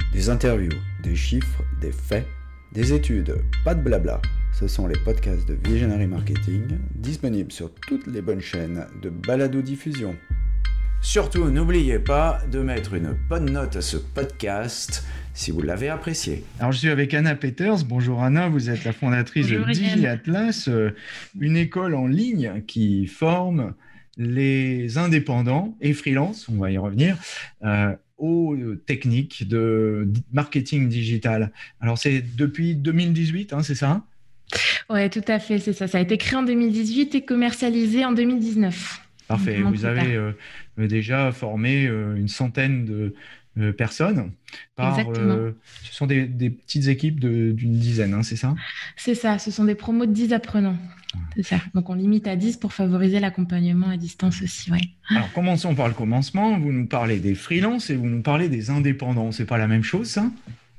Des interviews, des chiffres, des faits, des études, pas de blabla. Ce sont les podcasts de Visionary Marketing, disponibles sur toutes les bonnes chaînes de balado-diffusion. Surtout, n'oubliez pas de mettre une bonne note à ce podcast si vous l'avez apprécié. Alors, je suis avec Anna Peters. Bonjour Anna, vous êtes la fondatrice de DigiAtlas, une école en ligne qui forme les indépendants et freelance, on va y revenir, aux techniques de marketing digital. Alors, c'est depuis 2018, c'est ça ? Oui, tout à fait, c'est ça. Ça a été créé en 2018 et commercialisé en 2019. Parfait. Vous avez déjà formé une centaine de personnes. Exactement. Ce sont des petites équipes d'une dizaine, c'est ça ? C'est ça. Ce sont des promos de 10 apprenants. C'est ça. Donc, on limite à 10 pour favoriser l'accompagnement à distance aussi. Ouais. Alors, commençons par le commencement. Vous nous parlez des freelances et vous nous parlez des indépendants. C'est pas la même chose, ça ?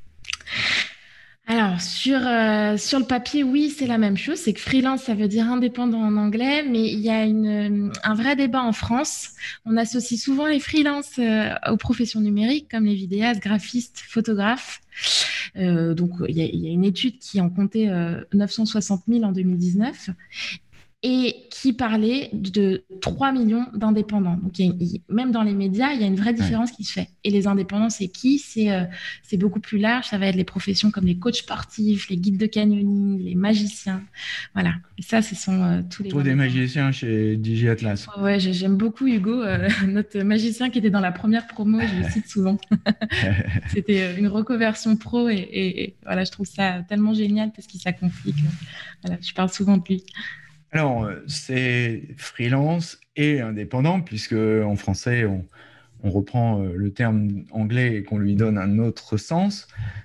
Alors, sur le papier, oui, c'est la même chose. C'est que freelance, ça veut dire indépendant en anglais, mais il y a un vrai débat en France. On associe souvent les freelances aux professions numériques, comme les vidéastes, graphistes, photographes. Donc, il y a une étude qui en comptait 960 000 en 2019 et qui parlait de 3 millions d'indépendants. Donc, même dans les médias, il y a une vraie différence qui se fait. Et les indépendants, c'est qui ? C'est beaucoup plus large. Ça va être les professions comme les coachs sportifs, les guides de canyoning, les magiciens. Voilà. Et ça, ce sont tous les... Tous des magiciens chez DigiAtlas. Ouais, j'aime beaucoup Hugo, notre magicien qui était dans la première promo, je le cite souvent. C'était une reconversion pro et voilà, je trouve ça tellement génial parce qu'il s'accomplit que voilà, je parle souvent de lui. Alors, c'est freelance et indépendant, puisque en français, on reprend le terme anglais et qu'on lui donne un autre sens.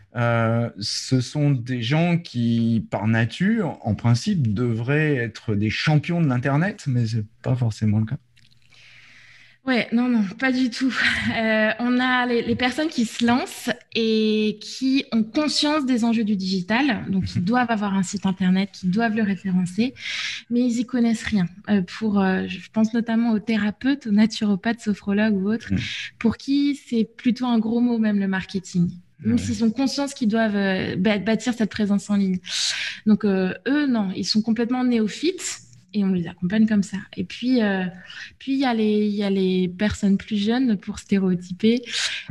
Ce sont des gens qui, par nature, en principe, devraient être des champions de l'Internet, mais ce n'est pas forcément le cas. Ouais, non, pas du tout. On a les personnes qui se lancent et qui ont conscience des enjeux du digital, donc ils doivent avoir un site internet, qui doivent le référencer, mais ils y connaissent rien. Je pense notamment aux thérapeutes, aux naturopathes, sophrologues ou autres, pour qui c'est plutôt un gros mot même le marketing. Même s'ils ont conscience qu'ils doivent bâtir cette présence en ligne. Donc eux, non, ils sont complètement néophytes. Et on les accompagne comme ça. Et puis, il y a les personnes plus jeunes, pour stéréotyper,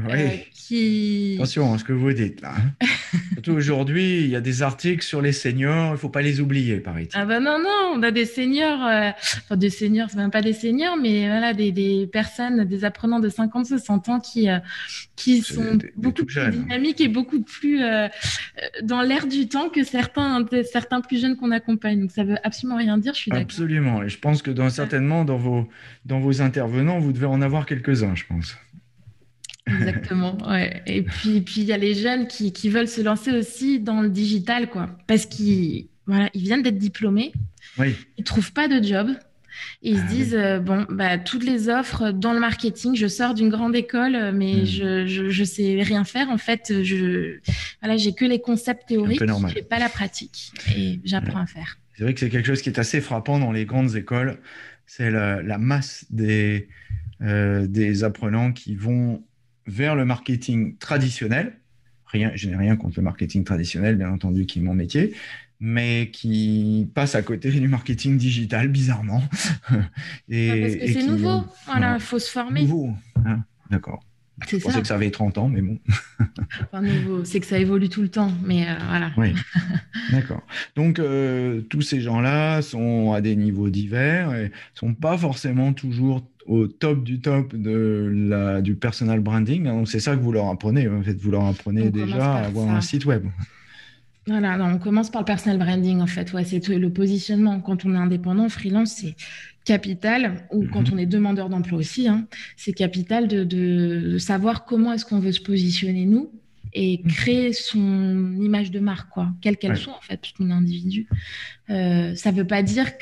qui... Attention à ce que vous dites, là. Surtout aujourd'hui, il y a des articles sur les seniors, il ne faut pas les oublier, paraît-il. Ah non, on a des seniors, des seniors, c'est même pas des seniors, mais voilà, des personnes, des apprenants de 50, 60 ans qui sont beaucoup plus dynamiques et beaucoup plus dans l'air du temps que certains plus jeunes qu'on accompagne. Donc, ça veut absolument rien dire, je suis d'accord. Absolument. Et je pense que certainement, dans vos intervenants, vous devez en avoir quelques-uns, je pense. Exactement, ouais. Et puis il y a les jeunes qui veulent se lancer aussi dans le digital, quoi. Parce qu'ils viennent d'être diplômés, ils trouvent pas de job. Et ils se disent, toutes les offres dans le marketing, je sors d'une grande école, mais je sais rien faire. En fait, j'ai que les concepts théoriques, je n'ai pas la pratique et j'apprends à faire. C'est vrai que c'est quelque chose qui est assez frappant dans les grandes écoles. C'est la masse des apprenants qui vont vers le marketing traditionnel. Je n'ai rien contre le marketing traditionnel, bien entendu, qui est mon métier, mais qui passent à côté du marketing digital, bizarrement. Parce que c'est nouveau. Voilà, il faut se former. Nouveau, d'accord. Je pensais que ça avait 30 ans, mais bon. Enfin, nouveau, c'est que ça évolue tout le temps, mais voilà. Oui, d'accord. Donc, tous ces gens-là sont à des niveaux divers et ne sont pas forcément toujours au top du top du personal branding. Donc, c'est ça que vous leur apprenez. En fait, vous leur apprenez déjà à avoir un site web. Voilà, on commence par le personal branding, en fait. Ouais, c'est le positionnement. Quand on est indépendant, freelance, c'est capital, ou quand on est demandeur d'emploi aussi, c'est capital de savoir comment est-ce qu'on veut se positionner, nous, et créer son image de marque, quoi, quelle qu'elle soit, en fait, parce qu'on est individu. Ça ne veut pas dire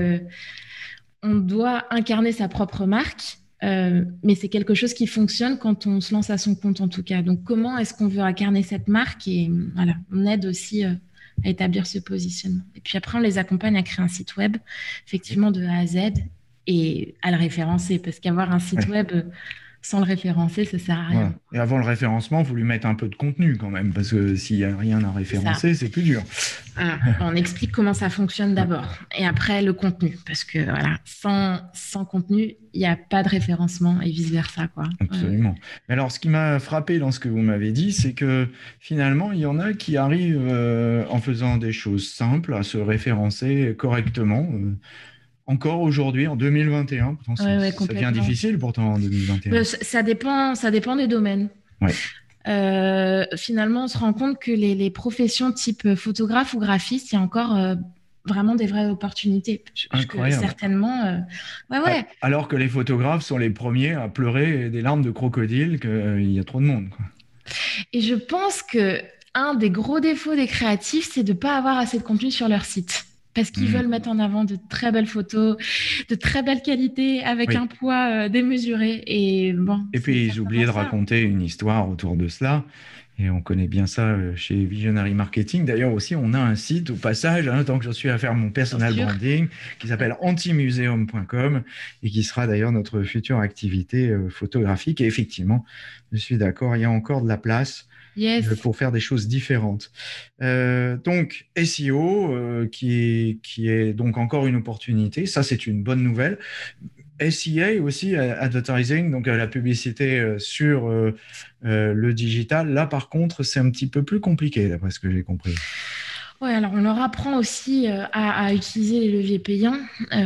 qu'on doit incarner sa propre marque, mais c'est quelque chose qui fonctionne quand on se lance à son compte, en tout cas. Donc, comment est-ce qu'on veut incarner cette marque ? Et voilà, on aide aussi à établir ce positionnement. Et puis après, on les accompagne à créer un site web, effectivement, de A à Z, et à le référencer, parce qu'avoir un site web, Sans le référencer, ça sert à rien. Voilà. Et avant le référencement, il faut lui mettre un peu de contenu quand même, parce que s'il n'y a rien à référencer, c'est plus dur. Voilà. On explique comment ça fonctionne d'abord, et après le contenu, parce que voilà, sans contenu, il n'y a pas de référencement et vice-versa, quoi. Absolument. Mais alors, ce qui m'a frappé dans ce que vous m'avez dit, c'est que finalement, il y en a qui arrivent en faisant des choses simples à se référencer correctement. Encore aujourd'hui, en 2021, pourtant ça devient difficile pourtant en 2021. Ça dépend des domaines. Ouais. Finalement, on se rend compte que les professions type photographe ou graphiste, il y a encore vraiment des vraies opportunités. Incroyable. Certainement. Ouais. Alors que les photographes sont les premiers à pleurer des larmes de crocodile qu'il y a trop de monde, quoi. Et je pense que un des gros défauts des créatifs, c'est de ne pas avoir assez de contenu sur leur site. Parce qu'ils veulent mettre en avant de très belles photos, de très belle qualité, avec un poids démesuré. Et puis, ils oublient de raconter une histoire autour de cela. Et on connaît bien ça chez Visionary Marketing. D'ailleurs, aussi, on a un site au passage, tant que je suis à faire mon personal branding, qui s'appelle antimuseum.com et qui sera d'ailleurs notre future activité photographique. Et effectivement, je suis d'accord, il y a encore de la place. Yes. Pour faire des choses différentes. Donc, SEO, qui est donc encore une opportunité. Ça, c'est une bonne nouvelle. SEA aussi, advertising, donc la publicité sur le digital. Là, par contre, c'est un petit peu plus compliqué, d'après ce que j'ai compris. Oui, alors on leur apprend aussi à utiliser les leviers payants.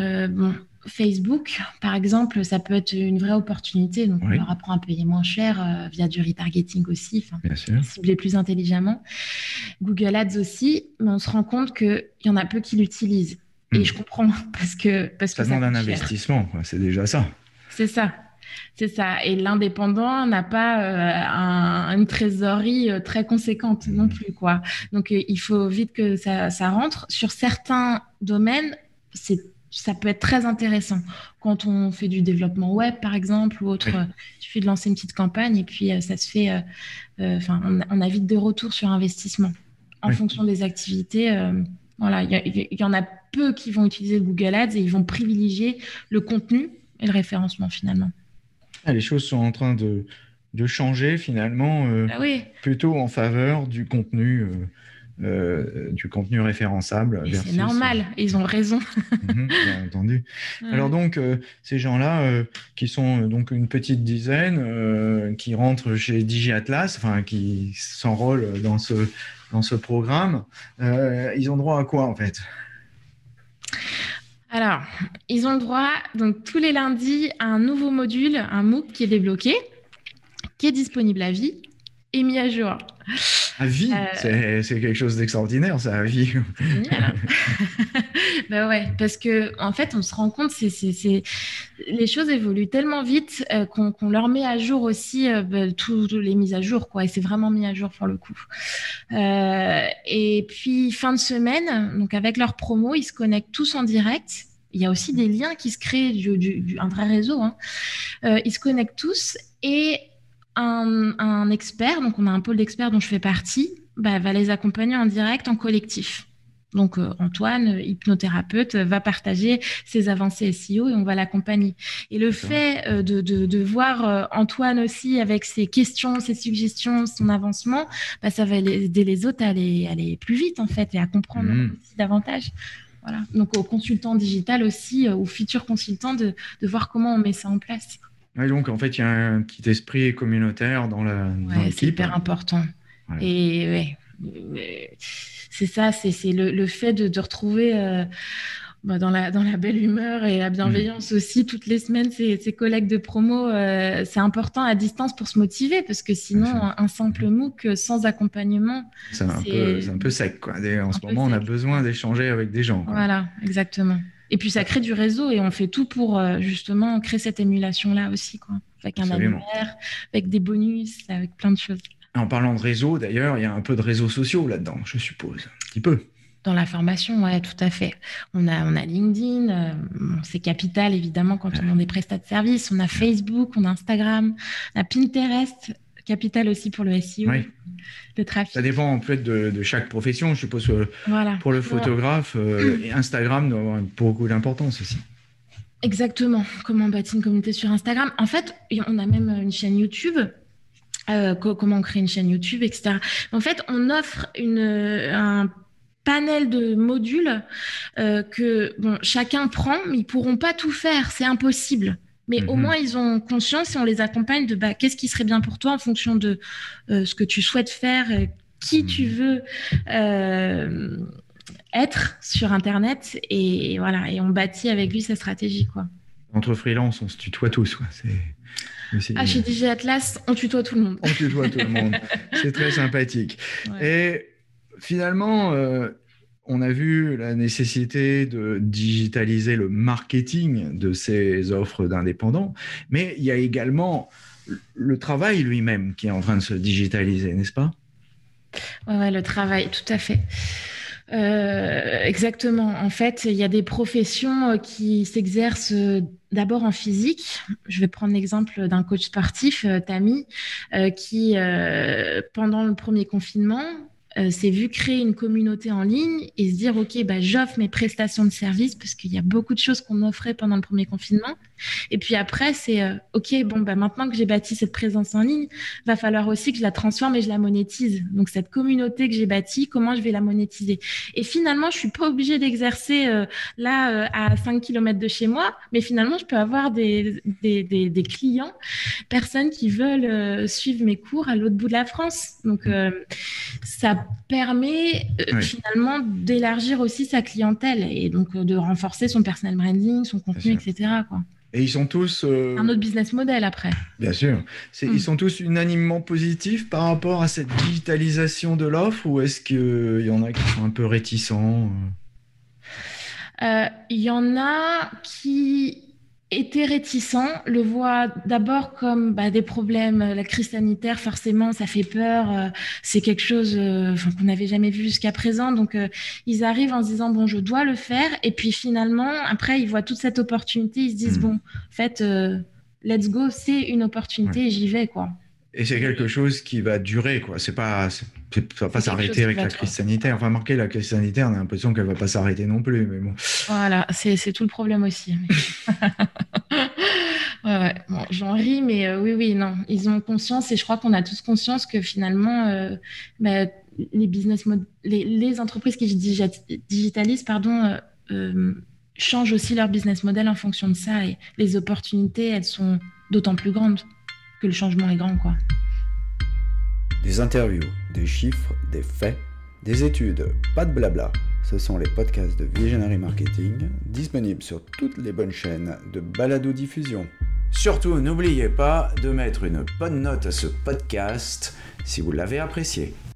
Facebook, par exemple, ça peut être une vraie opportunité. Donc, on leur apprend à payer moins cher via du retargeting aussi, cibler plus intelligemment. Google Ads aussi, mais on se rend compte qu'il y en a peu qui l'utilisent. Et je comprends, parce que ça demande un investissement, quoi. C'est déjà ça. C'est ça. Et l'indépendant n'a pas une trésorerie très conséquente non plus, quoi. Donc, il faut vite que ça rentre. Sur certains domaines, ça peut être très intéressant. Quand on fait du développement web, par exemple, ou autre, il suffit de lancer une petite campagne et puis ça se fait. On a vite des retours sur investissement. En fonction des activités, il y en a peu qui vont utiliser le Google Ads et ils vont privilégier le contenu et le référencement finalement. Les choses sont en train de changer finalement, plutôt en faveur du contenu référençable. C'est normal, ils ont raison. Bien entendu. Alors donc, ces gens-là, qui sont donc une petite dizaine, qui rentrent chez DigiAtlas, qui s'enrôlent dans ce programme, ils ont droit à quoi en fait ? Alors, ils ont le droit, donc tous les lundis, à un nouveau module, un MOOC qui est débloqué, qui est disponible à vie et mis à jour. À vie, c'est quelque chose d'extraordinaire, ça, à vie. Génial. Parce que en fait, on se rend compte, les choses évoluent tellement vite qu'on leur met à jour aussi toutes les mises à jour, quoi. Et c'est vraiment mis à jour pour le coup. Et puis fin de semaine, donc avec leur promo, ils se connectent tous en direct. Il y a aussi des liens qui se créent, un vrai réseau. Ils se connectent tous et un expert, donc on a un pôle d'experts dont je fais partie, va les accompagner en direct, en collectif. Donc Antoine, hypnothérapeute, va partager ses avancées SEO et on va l'accompagner. Et le fait de voir Antoine aussi avec ses questions, ses suggestions, son avancement, ça va aider les autres à aller plus vite en fait et à comprendre aussi davantage. Voilà. Donc aux consultants digital aussi, aux futurs consultants de voir comment on met ça en place. Ouais, donc en fait, il y a un petit esprit communautaire dans l'équipe. C'est hyper important. Ouais. Et c'est ça, c'est le fait de retrouver dans la belle humeur et la bienveillance aussi toutes les semaines ses collègues de promo. C'est important à distance pour se motiver parce que sinon, un simple MOOC sans accompagnement, c'est un peu sec, quoi. En ce moment, on a besoin d'échanger avec des gens, quoi. Voilà, exactement. Et puis, ça crée du réseau et on fait tout pour justement créer cette émulation-là aussi, quoi. Avec un annuaire, avec des bonus, avec plein de choses. En parlant de réseau, d'ailleurs, il y a un peu de réseaux sociaux là-dedans, je suppose, un petit peu. Dans la formation, ouais, tout à fait. On a LinkedIn, c'est capital évidemment quand on a des prestats de services. On a Facebook, on a Instagram, on a Pinterest, capital aussi pour le SEO, le trafic. Ça dépend en fait de chaque profession, je suppose. Pour le photographe, Instagram doit avoir beaucoup d'importance aussi. Exactement. Comment on bâtit une communauté sur Instagram. En fait, on a même une chaîne YouTube. Comment on crée une chaîne YouTube, etc. En fait, on offre un panel de modules que chacun prend, mais ils pourront pas tout faire, c'est impossible. Mais au moins, ils ont conscience et on les accompagne de qu'est-ce qui serait bien pour toi en fonction de ce que tu souhaites faire, qui tu veux être sur Internet. Et voilà, et on bâtit avec lui sa stratégie, quoi. Entre freelance, on se tutoie tous, quoi. Chez DJ Atlas, on tutoie tout le monde. On tutoie tout le monde. C'est très sympathique. Ouais. Et finalement, on a vu la nécessité de digitaliser le marketing de ces offres d'indépendants, mais il y a également le travail lui-même qui est en train de se digitaliser, n'est-ce pas ? Ouais, le travail, tout à fait. Exactement. En fait, il y a des professions qui s'exercent d'abord en physique. Je vais prendre l'exemple d'un coach sportif, Tammy, qui, pendant le premier confinement, s'est vu créer une communauté en ligne et se dire, OK, j'offre mes prestations de service parce qu'il y a beaucoup de choses qu'on offrait pendant le premier confinement. Et puis après, c'est OK, maintenant que j'ai bâti cette présence en ligne, va falloir aussi que je la transforme et je la monétise. Donc, cette communauté que j'ai bâtie, comment je vais la monétiser? Et finalement, je suis pas obligée d'exercer à 5 km de chez moi, mais finalement, je peux avoir des clients, personnes qui veulent suivre mes cours à l'autre bout de la France. Donc, ça permet finalement d'élargir aussi sa clientèle et donc de renforcer son personal branding, son contenu, etc., quoi. Et ils sont tous... un autre business model après. Bien sûr. Ils sont tous unanimement positifs par rapport à cette digitalisation de l'offre ou est-ce qu'il y en a qui sont un peu réticents ? Il y en a qui étaient réticents, le voient d'abord comme des problèmes. La crise sanitaire, forcément, ça fait peur. C'est quelque chose qu'on n'avait jamais vu jusqu'à présent. Donc, ils arrivent en se disant, je dois le faire. Et puis, finalement, après, ils voient toute cette opportunité. Ils se disent, en fait, let's go, c'est une opportunité et j'y vais, quoi. Et c'est quelque chose qui va durer, quoi. Ça va pas s'arrêter avec la crise sanitaire. Enfin, marqué la crise sanitaire, on a l'impression qu'elle va pas s'arrêter non plus, mais bon. Voilà, c'est tout le problème aussi. Ouais. Bon, j'en ris, mais oui, non. Ils ont conscience et je crois qu'on a tous conscience que finalement, les entreprises qui digitalisent, changent aussi leur business model en fonction de ça et les opportunités, elles sont d'autant plus grandes que le changement est grand, quoi. Des interviews, des chiffres, des faits, des études, pas de blabla. Ce sont les podcasts de Visionary Marketing, disponibles sur toutes les bonnes chaînes de balado-diffusion. Surtout, n'oubliez pas de mettre une bonne note à ce podcast si vous l'avez apprécié.